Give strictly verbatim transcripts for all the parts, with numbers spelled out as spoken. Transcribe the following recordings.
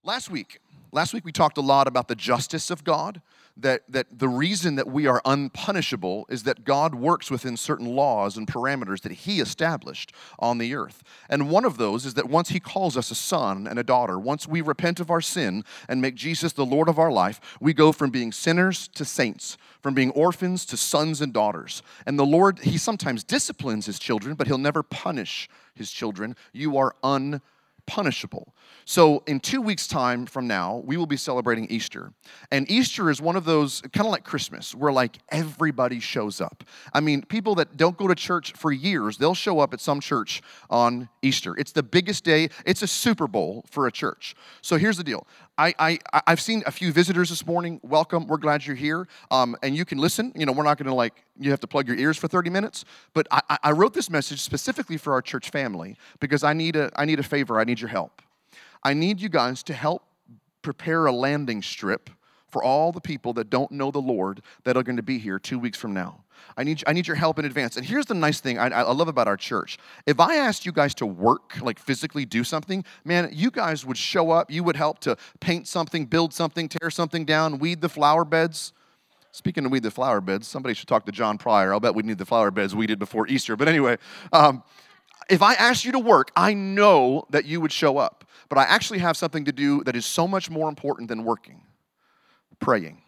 Last week, last week we talked a lot about the justice of God, that, that the reason that we are unpunishable is that God works within certain laws and parameters that He established on the earth. And one of those is that once He calls us a son and a daughter, once we repent of our sin and make Jesus the Lord of our life, we go from being sinners to saints, from being orphans to sons and daughters. And the Lord, He sometimes disciplines His children, but He'll never punish His children. You are unpunishable. So in two weeks' time from now, we will be celebrating Easter. And Easter is one of those, kind of like Christmas, where like everybody shows up. I mean, people that don't go to church for years, they'll show up at some church on Easter. It's the biggest day. It's a Super Bowl for a church. So here's the deal. I, I, I've seen a few visitors this morning. Welcome. We're glad you're here. Um, and you can listen. You know, we're not going to like, you have to plug your ears for thirty minutes. But I, I wrote this message specifically for our church family because I need a, I need a favor. I need your help. I need you guys to help prepare a landing strip for all the people that don't know the Lord that are going to be here two weeks from now. I need I need your help in advance. And here's the nice thing I, I love about our church. If I asked you guys to work, like physically do something, man, you guys would show up. You would help to paint something, build something, tear something down, weed the flower beds. Speaking of weed the flower beds, somebody should talk to John Pryor. I'll bet we need the flower beds weeded before Easter. But anyway, um, if I asked you to work, I know that you would show up. But I actually have something to do that is so much more important than working. Praying.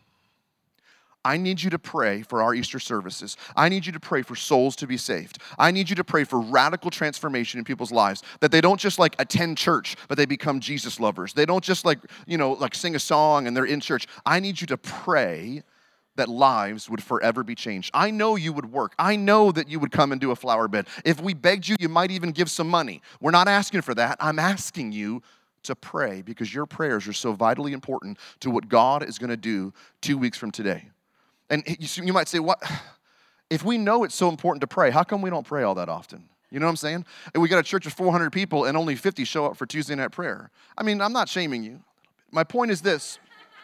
I need you to pray for our Easter services. I need you to pray for souls to be saved. I need you to pray for radical transformation in people's lives. That they don't just like attend church, but they become Jesus lovers. They don't just like, you know, like sing a song and they're in church. I need you to pray that lives would forever be changed. I know you would work. I know that you would come and do a flower bed. If we begged you, you might even give some money. We're not asking for that. I'm asking you to pray because your prayers are so vitally important to what God is going to do two weeks from today. And you might say, what? If we know it's so important to pray, how come we don't pray all that often? You know what I'm saying? And we got a church of four hundred people and only fifty show up for Tuesday night prayer. I mean, I'm not shaming you. My point is this.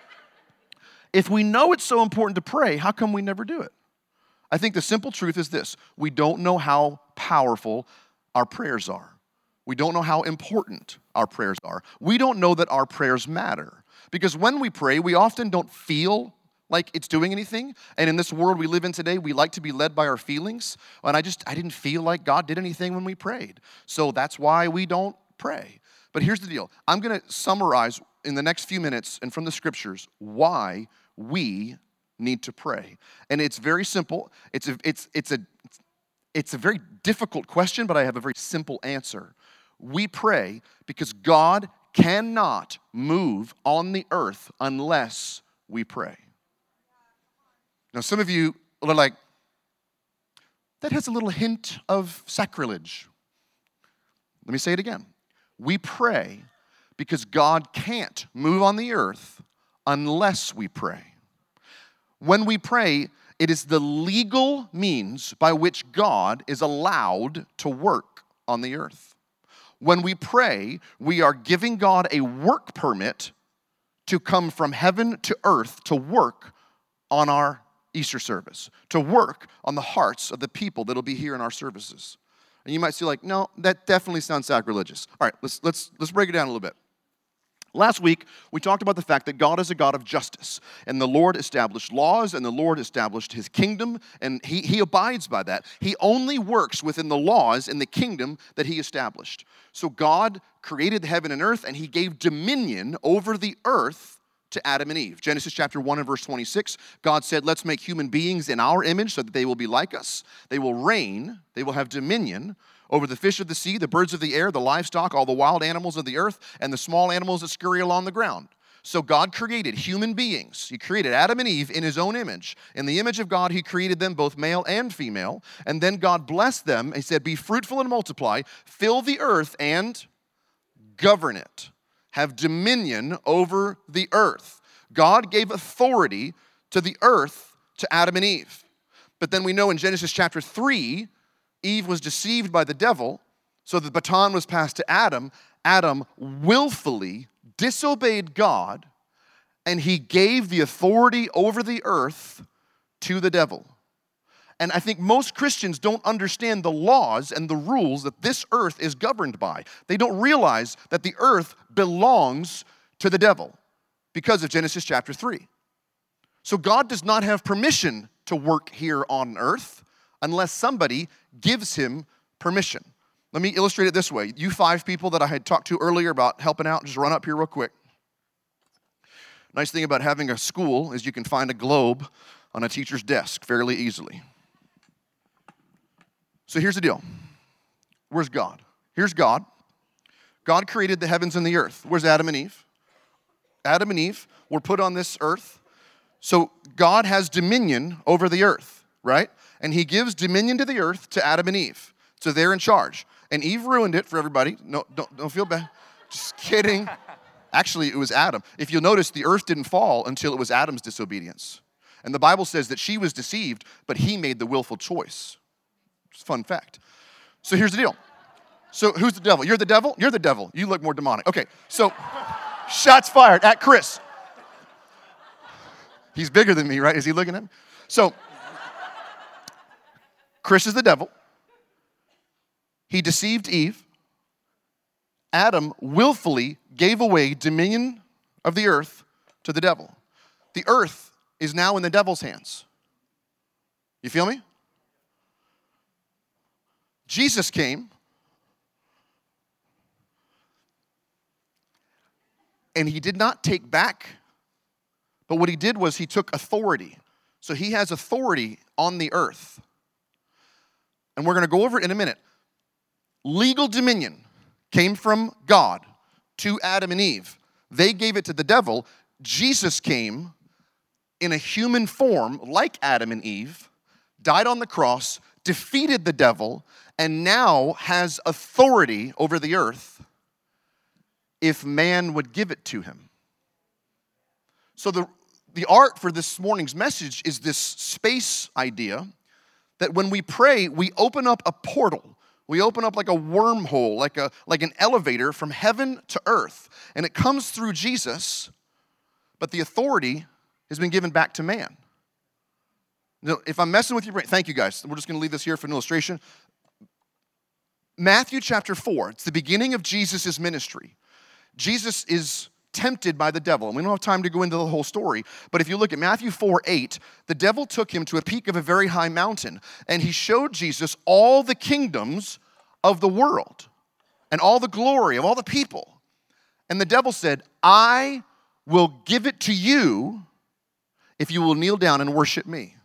If we know it's so important to pray, how come we never do it? I think the simple truth is this. We don't know how powerful our prayers are. We don't know how important our prayers are. We don't know that our prayers matter. Because when we pray, we often don't feel like it's doing anything. And in this world we live in today, we like to be led by our feelings. And I just, I didn't feel like God did anything when we prayed. So that's why we don't pray. But here's the deal. I'm going to summarize in the next few minutes and from the scriptures why we need to pray. And it's very simple. It's a, it's, it's, a, it's a very difficult question, but I have a very simple answer. We pray because God cannot move on the earth unless we pray. Now, some of you are like, that has a little hint of sacrilege. Let me say it again. We pray because God can't move on the earth unless we pray. When we pray, it is the legal means by which God is allowed to work on the earth. When we pray, we are giving God a work permit to come from heaven to earth to work on our Easter service, to work on the hearts of the people that'll be here in our services. And you might say like, no, that definitely sounds sacrilegious. All right, let's let's let's break it down a little bit. Last week, we talked about the fact that God is a God of justice, and the Lord established laws, and the Lord established His kingdom, and He, he abides by that. He only works within the laws and the kingdom that He established. So God created the heaven and earth, and He gave dominion over the earth to Adam and Eve. Genesis chapter one and verse twenty-six, God said, let's make human beings in our image so that they will be like us. They will reign, they will have dominion over the fish of the sea, the birds of the air, the livestock, all the wild animals of the earth, and the small animals that scurry along the ground. So God created human beings. He created Adam and Eve in His own image. In the image of God, He created them both male and female. And then God blessed them. He said, be fruitful and multiply, fill the earth and govern it. Have dominion over the earth. God gave authority to the earth to Adam and Eve. But then we know in Genesis chapter three, Eve was deceived by the devil, so the baton was passed to Adam. Adam willfully disobeyed God, and he gave the authority over the earth to the devil. And I think most Christians don't understand the laws and the rules that this earth is governed by. They don't realize that the earth belongs to the devil because of Genesis chapter three. So God does not have permission to work here on earth unless somebody gives him permission. Let me illustrate it this way. You five people that I had talked to earlier about helping out, just run up here real quick. Nice thing about having a school is you can find a globe on a teacher's desk fairly easily. So here's the deal. Where's God? Here's God. God created the heavens and the earth. Where's Adam and Eve? Adam and Eve were put on this earth. So God has dominion over the earth, right? And he gives dominion to the earth to Adam and Eve. So they're in charge. And Eve ruined it for everybody. No, don't, don't feel bad. Just kidding. Actually, it was Adam. If you'll notice, the earth didn't fall until it was Adam's disobedience. And the Bible says that she was deceived, but he made the willful choice. It's a fun fact. So here's the deal. So who's the devil? You're the devil? You're the devil. You look more demonic. Okay, so shots fired at Chris. He's bigger than me, right? Is he looking at me? So Chris is the devil. He deceived Eve. Adam willfully gave away dominion of the earth to the devil. The earth is now in the devil's hands. You feel me? Jesus came and he did not take back, but what he did was he took authority. So he has authority on the earth. And we're going to go over it in a minute. Legal dominion came from God to Adam and Eve. They gave it to the devil. Jesus came in a human form like Adam and Eve, died on the cross, defeated the devil, and now has authority over the earth if man would give it to him. So the, the art for this morning's message is this space idea that when we pray, we open up a portal. We open up like a wormhole, like a like an elevator from heaven to earth. And it comes through Jesus, but the authority has been given back to man. Now, if I'm messing with your brain, thank you guys. We're just going to leave this here for an illustration. Matthew chapter four, it's the beginning of Jesus' ministry. Jesus is tempted by the devil. And we don't have time to go into the whole story, but if you look at Matthew four eight, the devil took him to a peak of a very high mountain, and he showed Jesus all the kingdoms of the world and all the glory of all the people. And the devil said, I will give it to you if you will kneel down and worship me.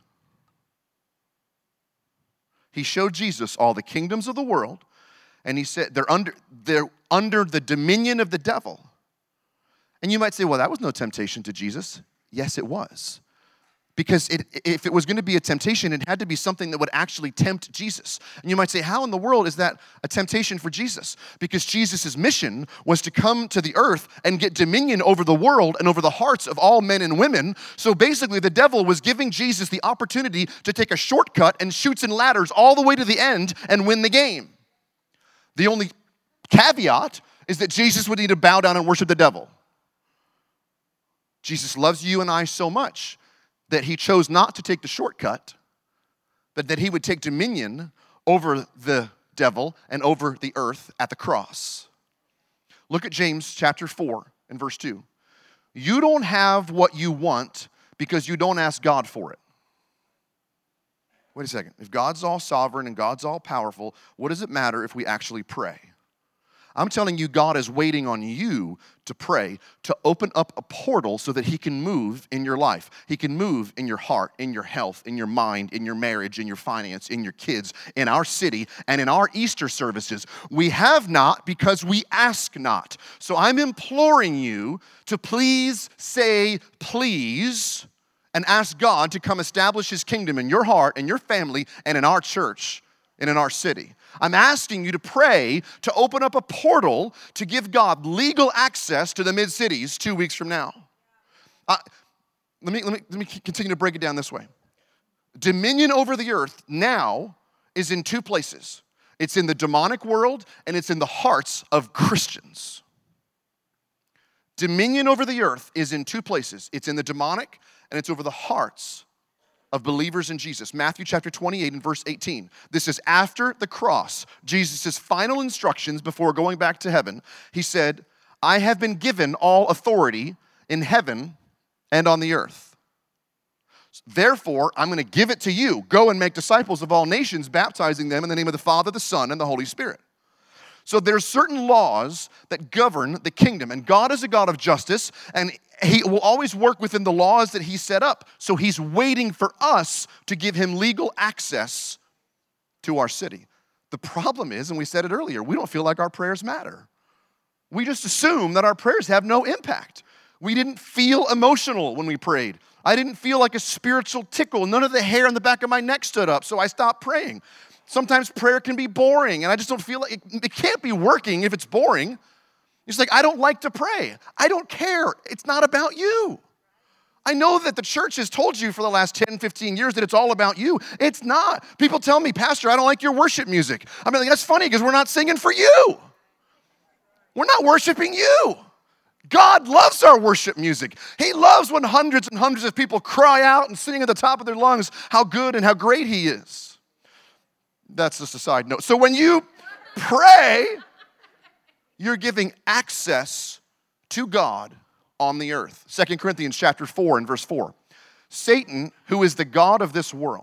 He showed Jesus all the kingdoms of the world, and he said they're under, they're under the dominion of the devil. And you might say, well, that was no temptation to Jesus. Yes, it was. Because it, if it was going to be a temptation, it had to be something that would actually tempt Jesus. And you might say, how in the world is that a temptation for Jesus? Because Jesus' mission was to come to the earth and get dominion over the world and over the hearts of all men and women. So basically, the devil was giving Jesus the opportunity to take a shortcut and chutes and ladders all the way to the end and win the game. The only caveat is that Jesus would need to bow down and worship the devil. Jesus loves you and I so much that he chose not to take the shortcut, but that he would take dominion over the devil and over the earth at the cross. Look at James chapter four and verse two. You don't have what you want because you don't ask God for it. Wait a second. If God's all sovereign and God's all powerful, what does it matter if we actually pray? I'm telling you, God is waiting on you to pray, to open up a portal so that he can move in your life. He can move in your heart, in your health, in your mind, in your marriage, in your finance, in your kids, in our city, and in our Easter services. We have not because we ask not. So I'm imploring you to please say please and ask God to come establish his kingdom in your heart, in your family, and in our church and in our city. I'm asking you to pray to open up a portal to give God legal access to the mid-cities two weeks from now. Uh, let me, let me, let me continue to break it down this way. Dominion over the earth now is in two places. It's in the demonic world and it's in the hearts of Christians. Dominion over the earth is in two places. It's in the demonic and it's over the hearts of believers in Jesus. Matthew chapter twenty-eight and verse eighteen. This is after the cross. Jesus' final instructions before going back to heaven. He said, I have been given all authority in heaven and on the earth. Therefore, I'm going to give it to you. Go and make disciples of all nations, baptizing them in the name of the Father, the Son, and the Holy Spirit. So there's certain laws that govern the kingdom. And God is a God of justice, and he will always work within the laws that he set up. So he's waiting for us to give him legal access to our city. The problem is, and we said it earlier, we don't feel like our prayers matter. We just assume that our prayers have no impact. We didn't feel emotional when we prayed. I didn't feel like a spiritual tickle. None of the hair on the back of my neck stood up, so I stopped praying. Sometimes prayer can be boring, and I just don't feel like, it, it can't be working if it's boring. It's like, I don't like to pray. I don't care. It's not about you. I know that the church has told you for the last ten, fifteen years that it's all about you. It's not. People tell me, Pastor, I don't like your worship music. I mean, like, that's funny because we're not singing for you. We're not worshiping you. God loves our worship music. He loves when hundreds and hundreds of people cry out and sing at the top of their lungs how good and how great he is. That's just a side note. So when you pray, you're giving access to God on the earth. Second Corinthians chapter four and verse four. Satan, who is the god of this world,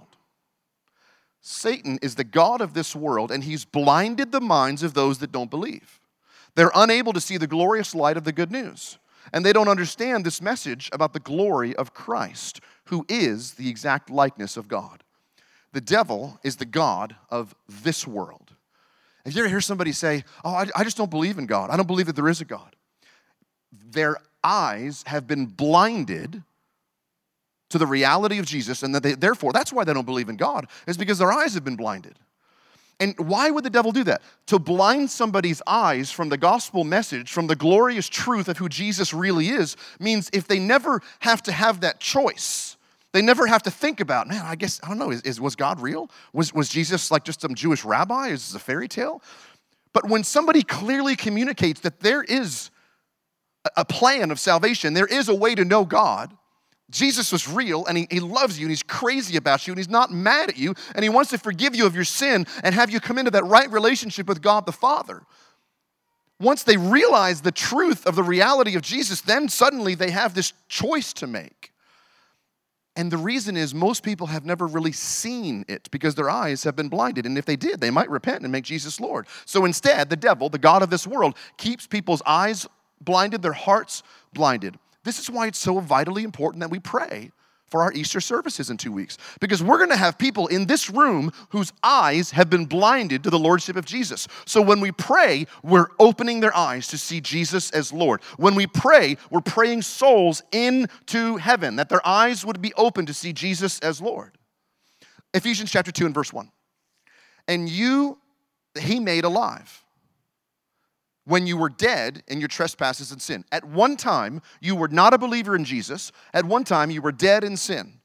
Satan is the god of this world, and he's blinded the minds of those that don't believe. They're unable to see the glorious light of the good news. And they don't understand this message about the glory of Christ, who is the exact likeness of God. The devil is the god of this world. Have you ever heard somebody say, oh, I, I just don't believe in God. I don't believe that there is a God. Their eyes have been blinded to the reality of Jesus, and that they, therefore, that's why they don't believe in God, is because their eyes have been blinded. And why would the devil do that? To blind somebody's eyes from the gospel message, from the glorious truth of who Jesus really is, means if they never have to have that choice, they never have to think about, man, I guess, I don't know, is, is was God real? Was, was Jesus like just some Jewish rabbi? Is this a fairy tale? But when somebody clearly communicates that there is a plan of salvation, there is a way to know God, Jesus was real, and he, he loves you, and he's crazy about you, and he's not mad at you, and he wants to forgive you of your sin and have you come into that right relationship with God the Father. Once they realize the truth of the reality of Jesus, then suddenly they have this choice to make. And the reason is most people have never really seen it because their eyes have been blinded. And if they did, they might repent and make Jesus Lord. So instead, the devil, the god of this world, keeps people's eyes blinded, their hearts blinded. This is why it's so vitally important that we pray for our Easter services in two weeks. Because we're going to have people in this room whose eyes have been blinded to the lordship of Jesus. So when we pray, we're opening their eyes to see Jesus as Lord. When we pray, we're praying souls into heaven, that their eyes would be open to see Jesus as Lord. Ephesians chapter two and verse one. And you, he made alive, when you were dead in your trespasses and sin. At one time, you were not a believer in Jesus. At one time, you were dead in sin.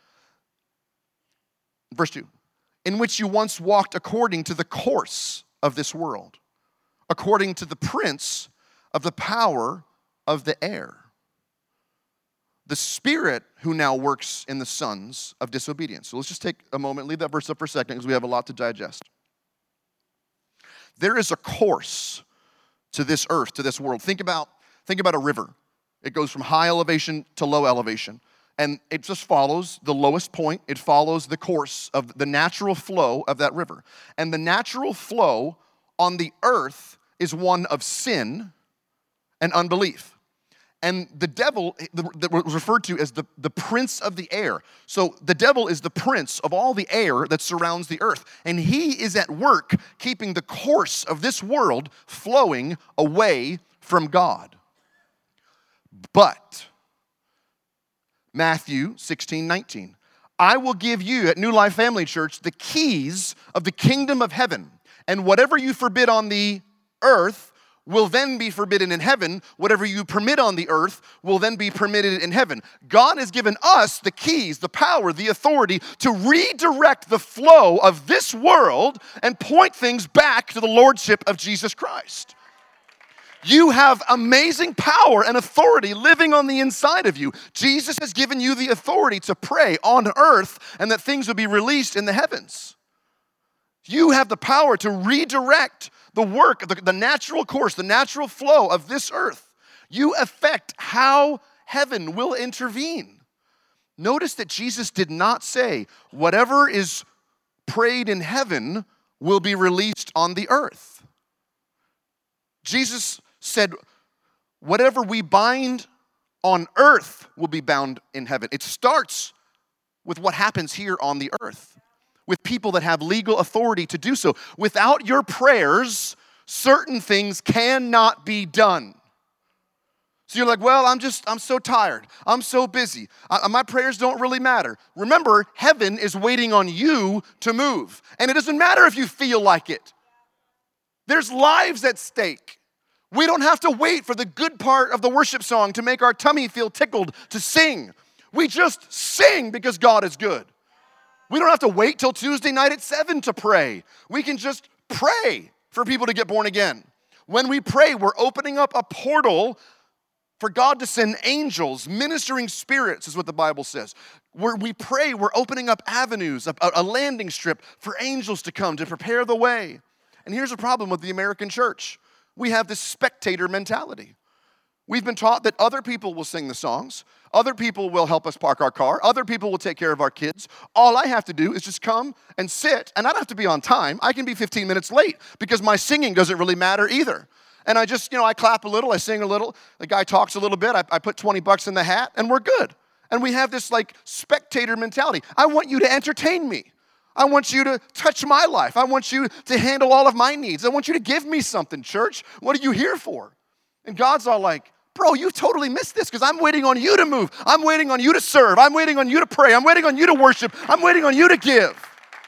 Verse two, in which you once walked according to the course of this world, according to the prince of the power of the air, the spirit who now works in the sons of disobedience. So let's just take a moment, leave that verse up for a second because we have a lot to digest. There is a course to this earth, to this world. Think about, think about a river. It goes from high elevation to low elevation. And it just follows the lowest point. It follows the course of the natural flow of that river. And the natural flow on the earth is one of sin and unbelief. And the devil that was referred to as the, the prince of the air. So the devil is the prince of all the air that surrounds the earth. And he is at work keeping the course of this world flowing away from God. But, Matthew sixteen nineteen, I will give you at New Life Family Church the keys of the kingdom of heaven. And whatever you forbid on the earth will then be forbidden in heaven. Whatever you permit on the earth will then be permitted in heaven. God has given us the keys, the power, the authority to redirect the flow of this world and point things back to the lordship of Jesus Christ. You have amazing power and authority living on the inside of you. Jesus has given you the authority to pray on earth and that things will be released in the heavens. You have the power to redirect the work, the, the natural course, the natural flow of this earth. You affect how heaven will intervene. Notice that Jesus did not say, whatever is prayed in heaven will be released on the earth. Jesus said, whatever we bind on earth will be bound in heaven. It starts with what happens here on the earth, with people that have legal authority to do so. Without your prayers, certain things cannot be done. So you're like, well, I'm just, I'm so tired. I'm so busy. I, my prayers don't really matter. Remember, heaven is waiting on you to move. And it doesn't matter if you feel like it. There's lives at stake. We don't have to wait for the good part of the worship song to make our tummy feel tickled to sing. We just sing because God is good. We don't have to wait till Tuesday night at seven to pray. We can just pray for people to get born again. When we pray, we're opening up a portal for God to send angels, ministering spirits is what the Bible says. Where we pray, we're opening up avenues, a, a landing strip for angels to come to prepare the way. And here's a problem with the American church. We have this spectator mentality. We've been taught that other people will sing the songs, other people will help us park our car, other people will take care of our kids. All I have to do is just come and sit, and I don't have to be on time. I can be fifteen minutes late because my singing doesn't really matter either. And I just, you know, I clap a little, I sing a little, the guy talks a little bit, I, I put twenty bucks in the hat, and we're good. And we have this like spectator mentality. I want you to entertain me. I want you to touch my life. I want you to handle all of my needs. I want you to give me something, church. What are you here for? And God's all like, bro, you totally missed this because I'm waiting on you to move. I'm waiting on you to serve. I'm waiting on you to pray. I'm waiting on you to worship. I'm waiting on you to give.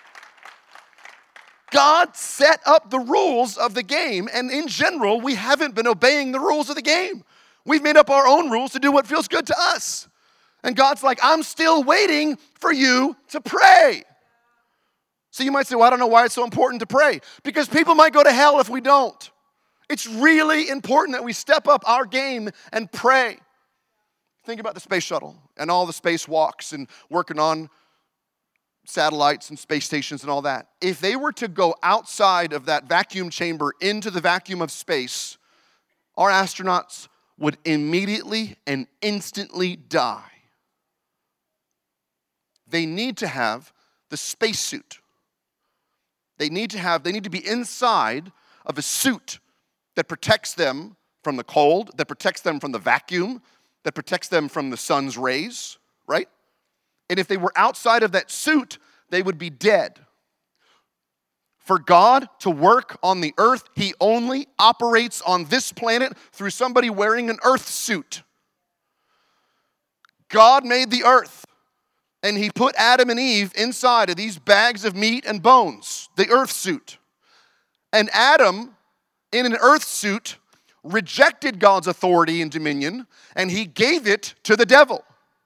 God set up the rules of the game, and in general, we haven't been obeying the rules of the game. We've made up our own rules to do what feels good to us. And God's like, I'm still waiting for you to pray. So you might say, well, I don't know why it's so important to pray. Because people might go to hell if we don't. It's really important that we step up our game and pray. Think about the space shuttle and all the spacewalks and working on satellites and space stations and all that. If they were to go outside of that vacuum chamber into the vacuum of space, our astronauts would immediately and instantly die. They need to have the spacesuit. They need to have, they need to be inside of a suit that protects them from the cold, that protects them from the vacuum, that protects them from the sun's rays, right? And if they were outside of that suit, they would be dead. For God to work on the earth, he only operates on this planet through somebody wearing an earth suit. God made the earth, and he put Adam and Eve inside of these bags of meat and bones, the earth suit. And Adam, in an earth suit, rejected God's authority and dominion, and he gave it to the devil.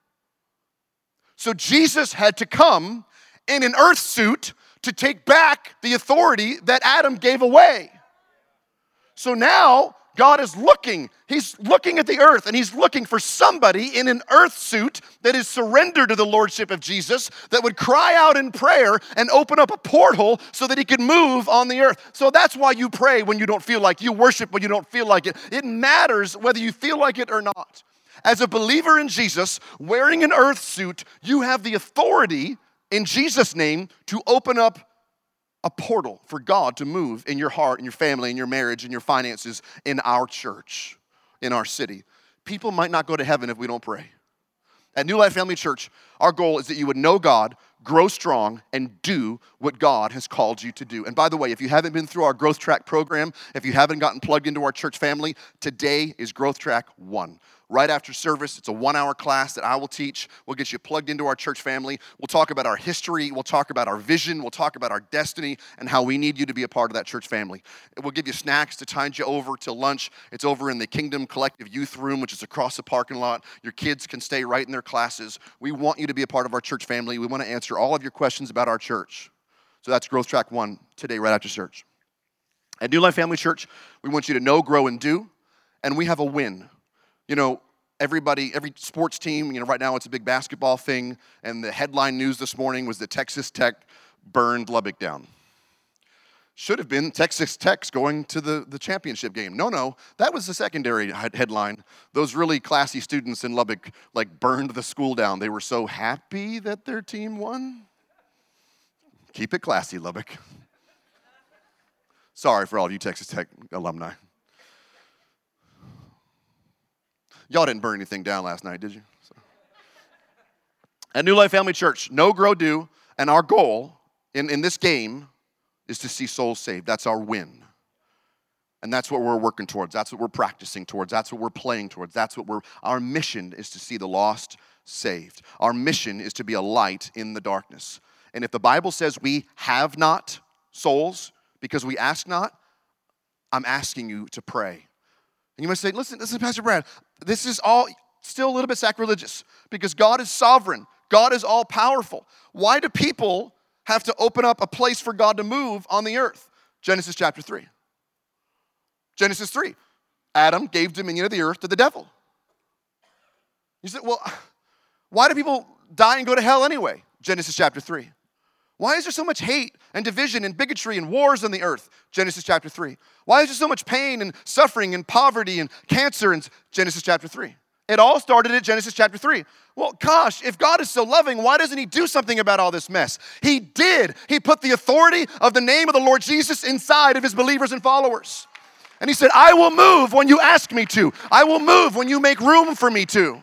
So Jesus had to come in an earth suit to take back the authority that Adam gave away. So now God is looking, he's looking at the earth, and he's looking for somebody in an earth suit that is surrendered to the lordship of Jesus, that would cry out in prayer and open up a portal so that he could move on the earth. So that's why you pray when you don't feel like it. You worship when you don't feel like it. It matters whether you feel like it or not. As a believer in Jesus, wearing an earth suit, you have the authority in Jesus' name to open up a portal for God to move in your heart, in your family, in your marriage, in your finances, in our church, in our city. People might not go to heaven if we don't pray. At New Life Family Church, our goal is that you would know God, grow strong, and do what God has called you to do. And by the way, if you haven't been through our Growth Track program, if you haven't gotten plugged into our church family, today is Growth Track one. Right after service, it's a one-hour class that I will teach. We'll get you plugged into our church family. We'll talk about our history. We'll talk about our vision. We'll talk about our destiny and how we need you to be a part of that church family. We'll give you snacks to tide you over till lunch. It's over in the Kingdom Collective Youth Room, which is across the parking lot. Your kids can stay right in their classes. We want you to be a part of our church family. We want to answer all of your questions about our church. So that's Growth Track one today, right after church. At New Life Family Church, we want you to know, grow, and do, and we have a win. You know, everybody, every sports team, you know, right now it's a big basketball thing, and the headline news this morning was that Texas Tech burned Lubbock down. Should have been Texas Tech's going to the, the championship game. No, no, that was the secondary headline. Those really classy students in Lubbock like burned the school down. They were so happy that their team won. Keep it classy, Lubbock. Sorry for all you Texas Tech alumni. Y'all didn't burn anything down last night, did you? So. At New Life Family Church, no, grow, do, and our goal in, in this game is to see souls saved. That's our win. And that's what we're working towards. That's what we're practicing towards. That's what we're playing towards. That's what we're, our mission is to see the lost saved. Our mission is to be a light in the darkness. And if the Bible says we have not souls because we ask not, I'm asking you to pray. And you must say, listen, listen, Pastor Brad, this is all still a little bit sacrilegious because God is sovereign. God is all powerful. Why do people have to open up a place for God to move on the earth? Genesis chapter three. Genesis three. Adam gave dominion of the earth to the devil. You said, well, why do people die and go to hell anyway? Genesis chapter three. Why is there so much hate and division and bigotry and wars on the earth? Genesis chapter three. Why is there so much pain and suffering and poverty and cancer in Genesis chapter three? It all started at Genesis chapter three. Well, gosh, if God is so loving, why doesn't he do something about all this mess? He did. He put the authority of the name of the Lord Jesus inside of his believers and followers. And he said, I will move when you ask me to. I will move when you make room for me to.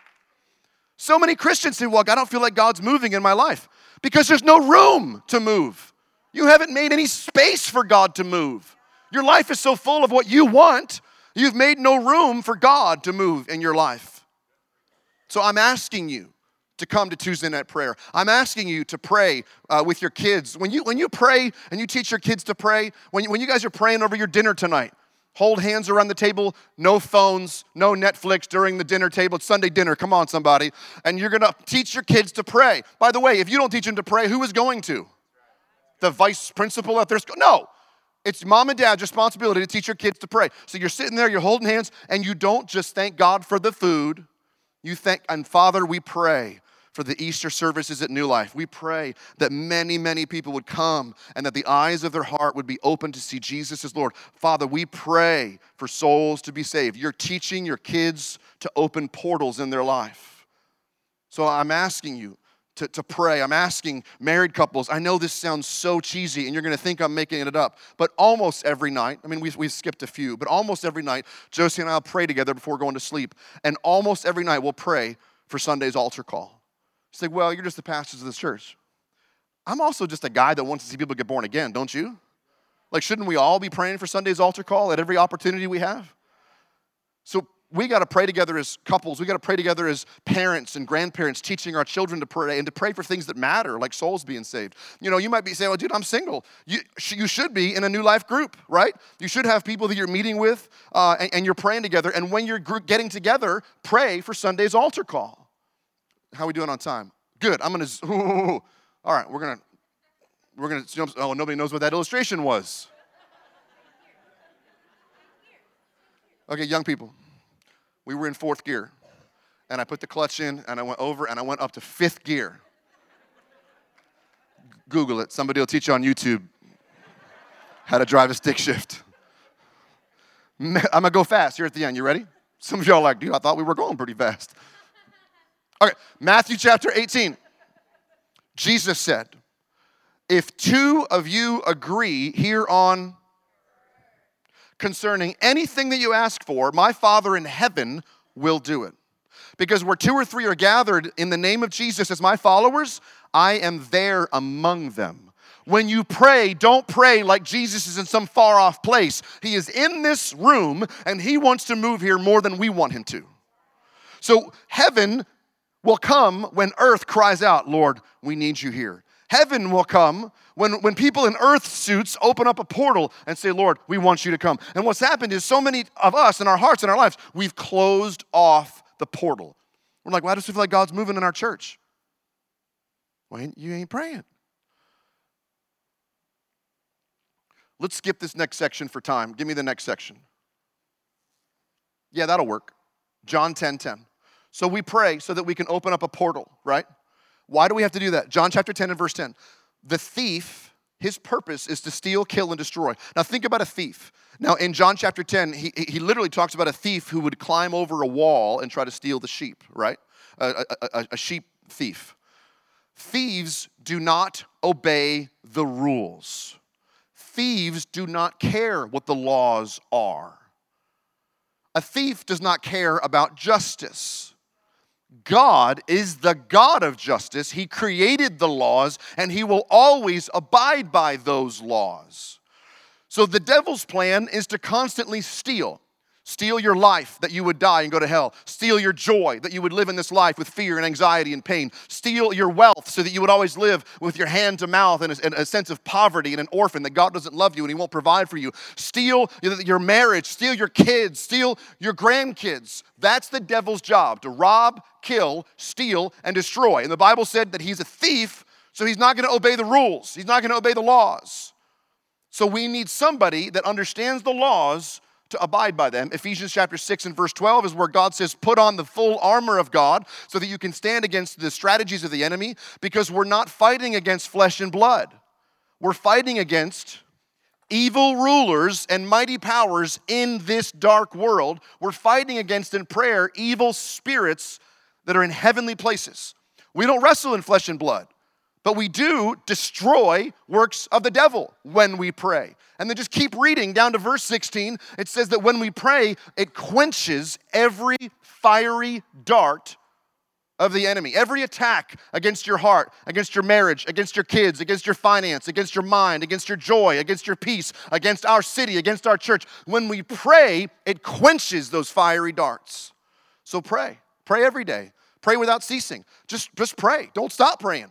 So many Christians say, well, I don't feel like God's moving in my life. Because there's no room to move. You haven't made any space for God to move. Your life is so full of what you want, you've made no room for God to move in your life. So I'm asking you to come to Tuesday night prayer. I'm asking you to pray uh, with your kids. When you when you pray and you teach your kids to pray, when you, when you guys are praying over your dinner tonight, hold hands around the table, no phones, no Netflix during the dinner table. It's Sunday dinner, come on somebody. And you're gonna teach your kids to pray. By the way, if you don't teach them to pray, who is going to? The vice principal at their school? No, it's mom and dad's responsibility to teach your kids to pray. So you're sitting there, you're holding hands, and you don't just thank God for the food. You thank, and Father, we pray for the Easter services at New Life. We pray that many, many people would come and that the eyes of their heart would be open to see Jesus as Lord. Father, we pray for souls to be saved. You're teaching your kids to open portals in their life. So I'm asking you to, to pray. I'm asking married couples. I know this sounds so cheesy and you're going to think I'm making it up, but almost every night, I mean, we've, we've skipped a few, but almost every night, Josie and I will pray together before going to sleep. And almost every night we'll pray for Sunday's altar call. Say, well, you're just the pastors of this church. I'm also just a guy that wants to see people get born again, don't you? Like, shouldn't we all be praying for Sunday's altar call at every opportunity we have? So we got to pray together as couples. We got to pray together as parents and grandparents, teaching our children to pray and to pray for things that matter, like souls being saved. You know, you might be saying, well, dude, I'm single. You, you should be in a New Life group, right? You should have people that you're meeting with uh, and, and you're praying together. And when you're group getting together, pray for Sunday's altar call. How are we doing on time? Good. I'm gonna. Ooh, all right, we're gonna. We're gonna. Oh, nobody knows what that illustration was. Okay, young people. We were in fourth gear, and I put the clutch in, and I went over, and I went up to fifth gear. Google it. Somebody will teach you on YouTube how to drive a stick shift. I'm gonna go fast here at the end. You ready? Some of y'all are like, dude, I thought we were going pretty fast. Okay, Matthew chapter eighteen. Jesus said, if two of you agree here on concerning anything that you ask for, my Father in heaven will do it. Because where two or three are gathered in the name of Jesus as my followers, I am there among them. When you pray, don't pray like Jesus is in some far off place. He is in this room and he wants to move here more than we want him to. So heaven will come when earth cries out, Lord, we need you here. Heaven will come when, when people in earth suits open up a portal and say, Lord, we want you to come. And what's happened is so many of us in our hearts and our lives, we've closed off the portal. We're like, why does it feel like God's moving in our church? Well, you ain't praying. Let's skip this next section for time. Give me the next section. Yeah, that'll work. John ten ten. So we pray so that we can open up a portal, right? Why do we have to do that? John chapter ten and verse ten. The thief, His purpose is to steal, kill, and destroy. Now think about a thief. Now in John chapter ten, he, he literally talks about a thief who would climb over a wall and try to steal the sheep, right? A, a, a, a sheep thief. Thieves do not obey the rules. Thieves do not care what the laws are. A thief does not care about justice. God is the God of justice. He created the laws, and He will always abide by those laws. So the devil's plan is to constantly steal. Steal your life, that you would die and go to hell. Steal your joy, that you would live in this life with fear and anxiety and pain. Steal your wealth so that you would always live with your hand to mouth and a, and a sense of poverty and an orphan, that God doesn't love you and He won't provide for you. Steal your marriage, steal your kids, steal your grandkids. That's the devil's job, to rob, kill, steal, and destroy. And the Bible said that he's a thief, so he's not going to obey the rules. He's not going to obey the laws. So we need somebody that understands the laws to abide by them. Ephesians chapter six and verse twelve is where God says, put on the full armor of God so that you can stand against the strategies of the enemy, because we're not fighting against flesh and blood. We're fighting against evil rulers and mighty powers in this dark world. We're fighting against, in prayer, evil spirits that are in heavenly places. We don't wrestle in flesh and blood, but we do destroy works of the devil when we pray. And then just keep reading down to verse sixteen. It says that when we pray, it quenches every fiery dart of the enemy. Every attack against your heart, against your marriage, against your kids, against your finance, against your mind, against your joy, against your peace, against our city, against our church. When we pray, it quenches those fiery darts. So pray. Pray every day. Pray without ceasing. Just, just pray. Don't stop praying.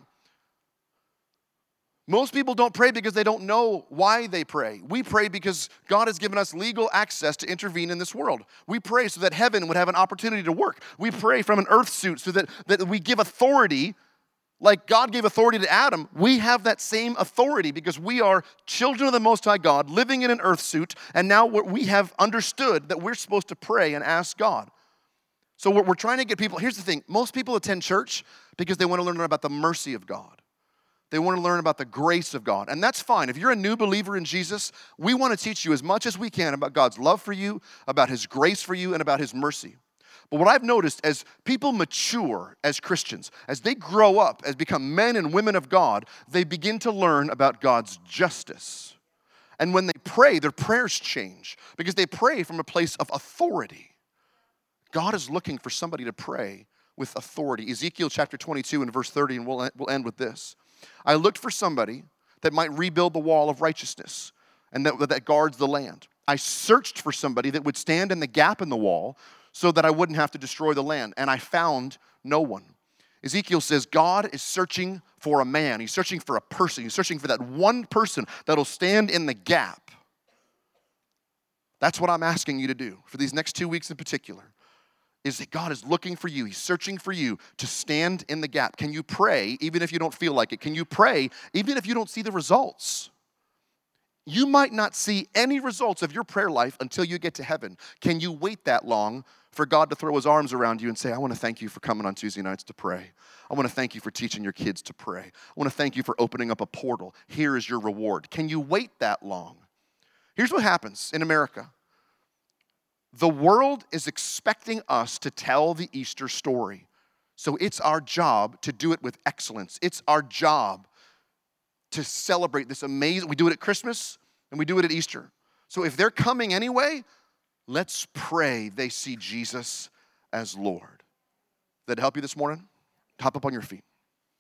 Most people don't pray because they don't know why they pray. We pray because God has given us legal access to intervene in this world. We pray so that heaven would have an opportunity to work. We pray from an earth suit so that, that we give authority, like God gave authority to Adam. We have that same authority because we are children of the Most High God, living in an earth suit, and now we have understood that we're supposed to pray and ask God. So we're, we're trying to get people, here's the thing, most people attend church because they want to learn about the mercy of God. They want to learn about the grace of God. And that's fine. If you're a new believer in Jesus, we want to teach you as much as we can about God's love for you, about His grace for you, and about His mercy. But what I've noticed as people mature as Christians, as they grow up, as become men and women of God, they begin to learn about God's justice. And when they pray, their prayers change because they pray from a place of authority. God is looking for somebody to pray with authority. Ezekiel chapter twenty-two and verse thirty, and we'll, we'll end with this. I looked for somebody that might rebuild the wall of righteousness and that, that guards the land. I searched for somebody that would stand in the gap in the wall so that I wouldn't have to destroy the land, and I found no one. Ezekiel says God is searching for a man. He's searching for a person. He's searching for that one person that'll stand in the gap. That's what I'm asking you to do for these next two weeks in particular. Is that God is looking for you. He's searching for you to stand in the gap. Can you pray even if you don't feel like it? Can you pray even if you don't see the results? You might not see any results of your prayer life until you get to heaven. Can you wait that long for God to throw His arms around you and say, I want to thank you for coming on Tuesday nights to pray. I want to thank you for teaching your kids to pray. I want to thank you for opening up a portal. Here is your reward. Can you wait that long? Here's what happens in America. The world is expecting us to tell the Easter story. So it's our job to do it with excellence. It's our job to celebrate this amazing, we do it at Christmas and we do it at Easter. So if they're coming anyway, let's pray they see Jesus as Lord. Did that help you this morning? Hop up on your feet.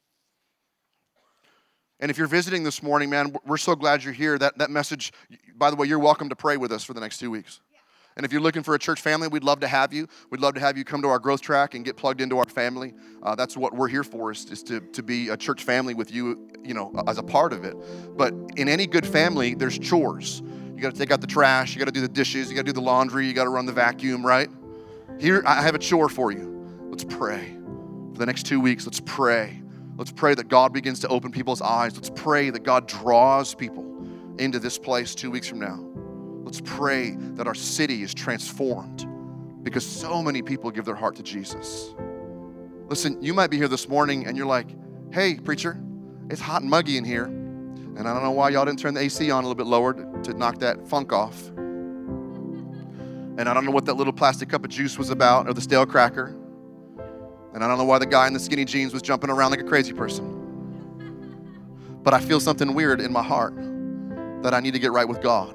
And if you're visiting this morning, man, we're so glad you're here. That, that message, by the way, you're welcome to pray with us for the next two weeks. And if you're looking for a church family, we'd love to have you. We'd love to have you come to our growth track and get plugged into our family. Uh, that's what we're here for, is, is to, to be a church family with you, you know, as a part of it. But in any good family, there's chores. You got to take out the trash. You got to do the dishes. You got to do the laundry. You got to run the vacuum, right? Here, I have a chore for you. Let's pray. For the next two weeks, let's pray. Let's pray that God begins to open people's eyes. Let's pray that God draws people into this place two weeks from now. Let's pray that our city is transformed because so many people give their heart to Jesus. Listen, you might be here this morning and you're like, hey, preacher, it's hot and muggy in here. And I don't know why y'all didn't turn the A C on a little bit lower to, to knock that funk off. And I don't know what that little plastic cup of juice was about, or the stale cracker. And I don't know why the guy in the skinny jeans was jumping around like a crazy person. But I feel something weird in my heart that I need to get right with God.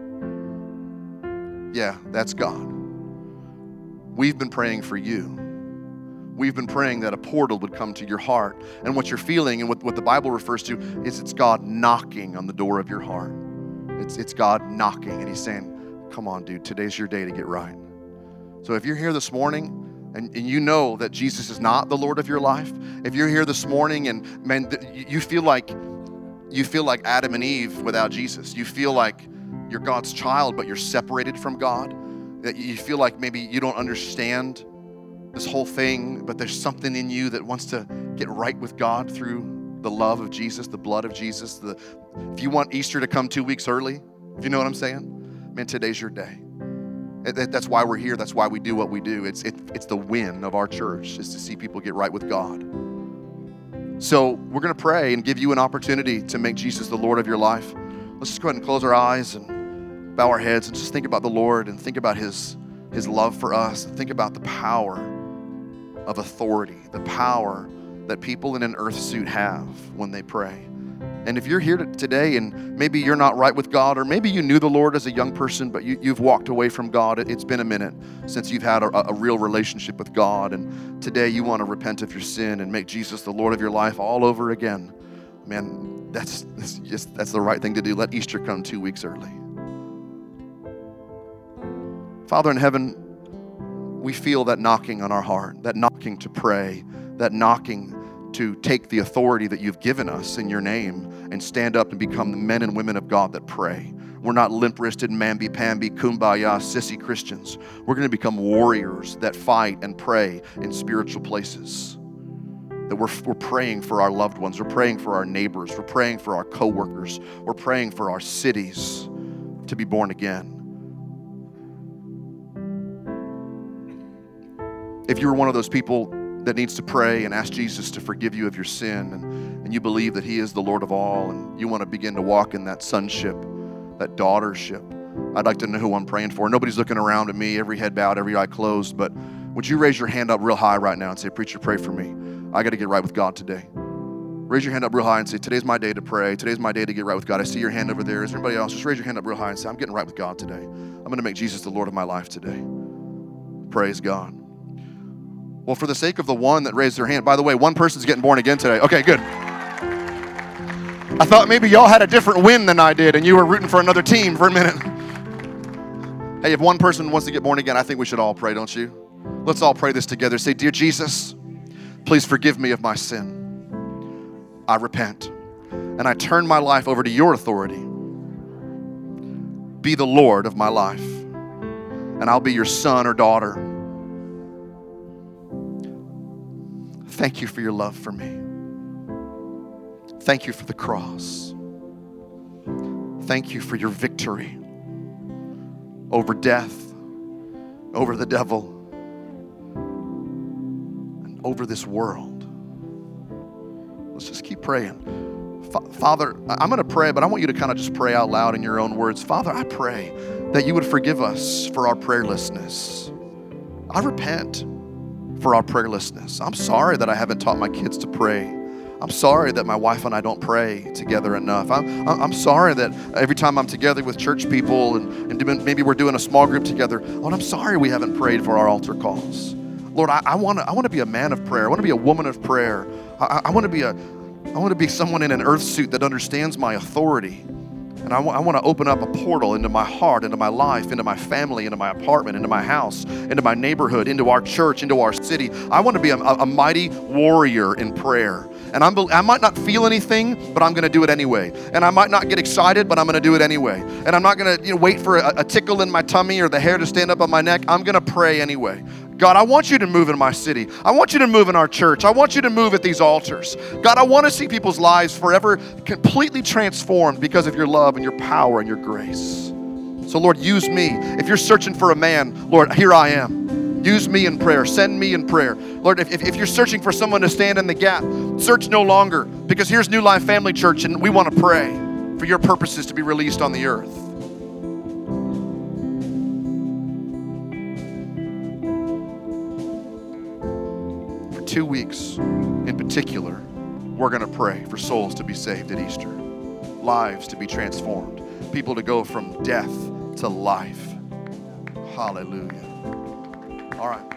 Yeah, that's God. We've been praying for you. We've been praying that a portal would come to your heart. And what you're feeling and what, what the Bible refers to is it's God knocking on the door of your heart. It's, it's God knocking, and he's saying, come on, dude, today's your day to get right. So if you're here this morning and, and you know that Jesus is not the Lord of your life, if you're here this morning and, man, you feel like you feel like Adam and Eve without Jesus. You feel like you're God's child, but you're separated from God. That you feel like maybe you don't understand this whole thing, but there's something in you that wants to get right with God through the love of Jesus, the blood of Jesus. The, if you want Easter to come two weeks early, if you know what I'm saying, man, today's your day. That's why we're here. That's why we do what we do. It's, it, it's the win of our church, is to see people get right with God. So we're going to pray and give you an opportunity to make Jesus the Lord of your life. Let's just go ahead and close our eyes and bow our heads and just think about the Lord and think about his, his love for us. And think about the power of authority, the power that people in an earth suit have when they pray. And if you're here today and maybe you're not right with God, or maybe you knew the Lord as a young person, but you, you've walked away from God, it's been a minute since you've had a, a real relationship with God, and today you want to repent of your sin and make Jesus the Lord of your life all over again, man, that's, that's just that's the right thing to do. Let Easter come two weeks early. Father in heaven, we feel that knocking on our heart, that knocking to pray, that knocking to take the authority that you've given us in your name and stand up and become the men and women of God that pray. We're not limp-wristed, mamby-pamby, kumbaya, sissy Christians. We're going to become warriors that fight and pray in spiritual places. That we're, we're praying for our loved ones. We're praying for our neighbors. We're praying for our coworkers. We're praying for our cities to be born again. If you were one of those people that needs to pray and ask Jesus to forgive you of your sin, and, and you believe that he is the Lord of all, and you want to begin to walk in that sonship, that daughtership, I'd like to know who I'm praying for. Nobody's looking around at me, every head bowed, every eye closed, but would you raise your hand up real high right now and say, preacher, pray for me. I got to get right with God today. Raise your hand up real high and say, today's my day to pray. Today's my day to get right with God. I see your hand over there. Is there anybody else? Just raise your hand up real high and say, I'm getting right with God today. I'm going to make Jesus the Lord of my life today. Praise God. Well, for the sake of the one that raised their hand, by the way, one person's getting born again today. Okay, good. I thought maybe y'all had a different win than I did and you were rooting for another team for a minute. Hey, if one person wants to get born again, I think we should all pray, don't you? Let's all pray this together. Say, dear Jesus, please forgive me of my sin. I repent and I turn my life over to your authority. Be the Lord of my life, and I'll be your son or daughter. Thank you for your love for me. Thank you for the cross. Thank you for your victory over death, over the devil, and over this world. Let's just keep praying. Fa- Father, I'm going to pray, but I want you to kind of just pray out loud in your own words. Father, I pray that you would forgive us for our prayerlessness. I repent for our prayerlessness. I'm sorry that I haven't taught my kids to pray. I'm sorry that my wife and I don't pray together enough. I'm, I'm sorry that every time I'm together with church people and, and maybe we're doing a small group together, Lord, I'm sorry we haven't prayed for our altar calls. Lord, I, I want to I want to be a man of prayer. I want to be a woman of prayer. I, I want to be a I want to be someone in an earth suit that understands my authority. And I, w- I want to open up a portal into my heart, into my life, into my family, into my apartment, into my house, into my neighborhood, into our church, into our city. I want to be a, a mighty warrior in prayer. And I'm, I might not feel anything, but I'm going to do it anyway. And I might not get excited, but I'm going to do it anyway. And I'm not going to you know, wait for a, a tickle in my tummy or the hair to stand up on my neck. I'm going to pray anyway. God, I want you to move in my city. I want you to move in our church. I want you to move at these altars. God, I want to see people's lives forever completely transformed because of your love and your power and your grace. So, Lord, use me. If you're searching for a man, Lord, here I am. Use me in prayer. Send me in prayer. Lord, if, if you're searching for someone to stand in the gap, search no longer, because here's New Life Family Church and we want to pray. for your purposes to be released on the earth. For two weeks in particular, we're going to pray for souls to be saved at Easter, lives to be transformed, people to go from death to life. Hallelujah. All right.